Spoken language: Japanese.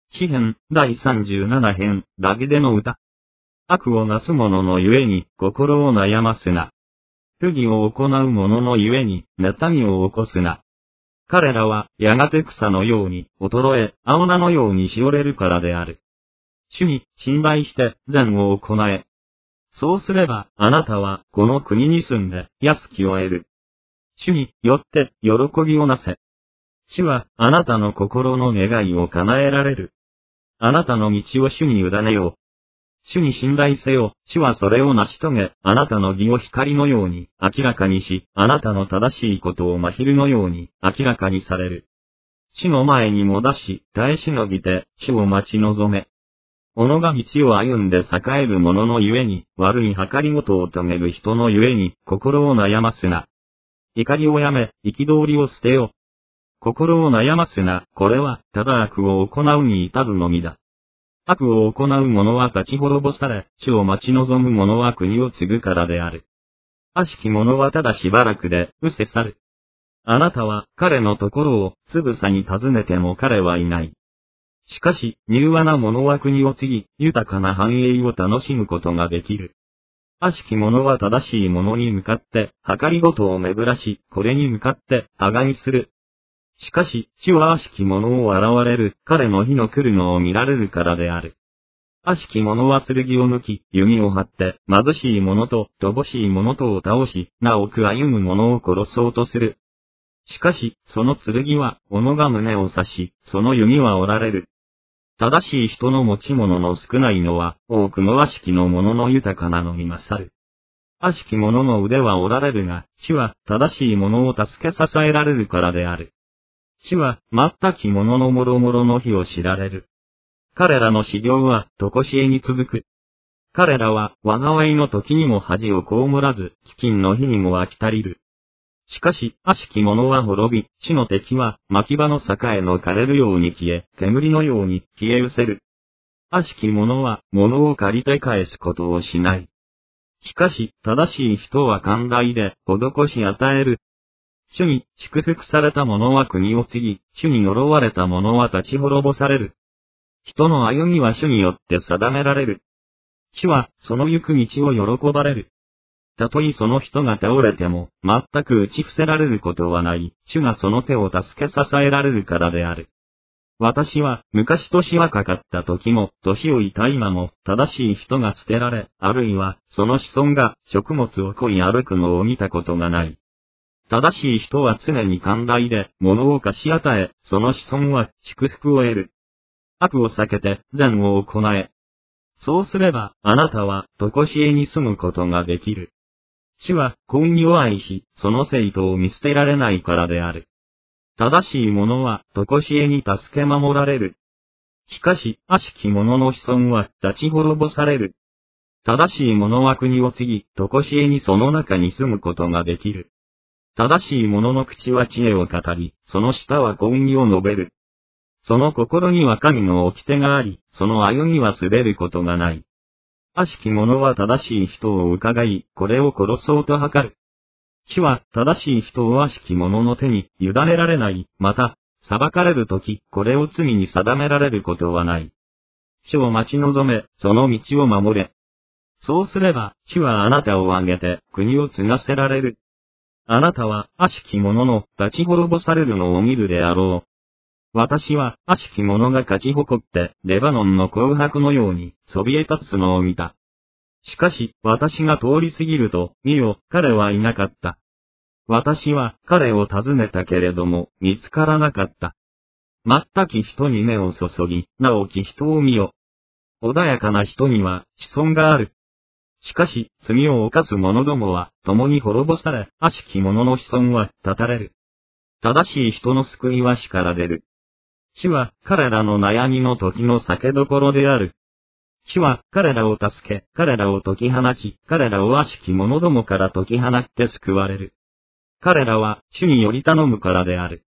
詩編第37編、ダビデの歌。悪をなす者のゆえに心を悩ますな。不義を行う者のゆえに妬みを起こすな。彼らはやがて草のように衰え、青菜のようにしおれるからである。主に信頼して善を行え。そうすればあなたはこの国に住んで安きを得る。主によって喜びをなせ。主はあなたの心の願いを叶えられる。あなたの道を主に委ねよう。主に信頼せよ。主はそれを成し遂げ、あなたの義を光のように明らかにし、あなたの正しいことを真昼のように明らかにされる。主の前にもだし、耐え忍びて、主を待ち望め。己が道を歩んで栄える者のゆえに、悪い計りごとを遂げる人のゆえに、心を悩ますな。怒りをやめ、憤りを捨てよ。心を悩ますな、これは、ただ悪を行うに至るのみだ。悪を行う者は立ち滅ぼされ、主を待ち望む者は国を継ぐからである。悪しき者はただしばらくで、失せ去る。あなたは彼のところをつぶさに尋ねても彼はいない。しかし、柔和な者は国を継ぎ、豊かな繁栄を楽しむことができる。悪しき者は正しい者に向かって、計りごとを巡らし、これに向かって、あがみする。しかし、主は悪しき者を現れる、彼の日の来るのを見られるからである。悪しき者は剣を抜き、弓を張って、貧しい者と乏しい者とを倒し、なおく歩む者を殺そうとする。しかし、その剣は、己が胸を刺し、その弓は折られる。正しい人の持ち物の少ないのは、多くの悪しきの者の豊かなのに勝る。悪しき者の腕は折られるが、主は正しい者を助け支えられるからである。主は、全き者のもろもろの日を知られる。彼らの修行は、とこしえに続く。彼らは、災いの時にも恥を被らず、飢饉の日にも飽き足りる。しかし、悪しき者は滅び、主の敵は、牧場の栄の枯れるように消え、煙のように消え失せる。悪しき者は、物を借りて返すことをしない。しかし、正しい人は寛大で、施し与える。主に祝福された者は国を継ぎ、主に呪われた者は立ち滅ぼされる。人の歩みは主によって定められる。主はその行く道を喜ばれる。たとえその人が倒れても、全く打ち伏せられることはない。主がその手を助け支えられるからである。私は昔年若かった時も、年老いた今も、正しい人が捨てられ、あるいはその子孫が食物を乞い歩くのを見たことがない。正しい人は常に寛大で、物を貸し与え、その子孫は祝福を得る。悪を避けて善を行え。そうすれば、あなたは、とこしえに住むことができる。主は、公義を愛し、その生徒を見捨てられないからである。正しい者は、とこしえに助け守られる。しかし、悪しき者の子孫は、立ち滅ぼされる。正しい者は国を継ぎ、とこしえにその中に住むことができる。正しい者の口は知恵を語り、その舌は公義を述べる。その心には神の掟があり、その歩みは滑ることがない。悪しき者は正しい人を伺い、これを殺そうと図る。主は正しい人を悪しき者の手に委ねられない。また、裁かれるとき、これを罪に定められることはない。主を待ち望め、その道を守れ。そうすれば、主はあなたを挙げて、国を継がせられる。あなたは、悪しき者の立ち滅ぼされるのを見るであろう。私は、悪しき者が勝ち誇って、レバノンの紅白のように、そびえ立つのを見た。しかし、私が通り過ぎると、見よ、彼はいなかった。私は、彼を訪ねたけれども、見つからなかった。全き人に目を注ぎ、直き人を見よ。穏やかな人には、子孫がある。しかし、罪を犯す者どもは、共に滅ぼされ、悪しき者の子孫は、断たれる。正しい人の救いは死から出る。主は、彼らの悩みの時の酒どころである。主は、彼らを助け、彼らを解き放ち、彼らを悪しき者どもから解き放って救われる。彼らは、主により頼むからである。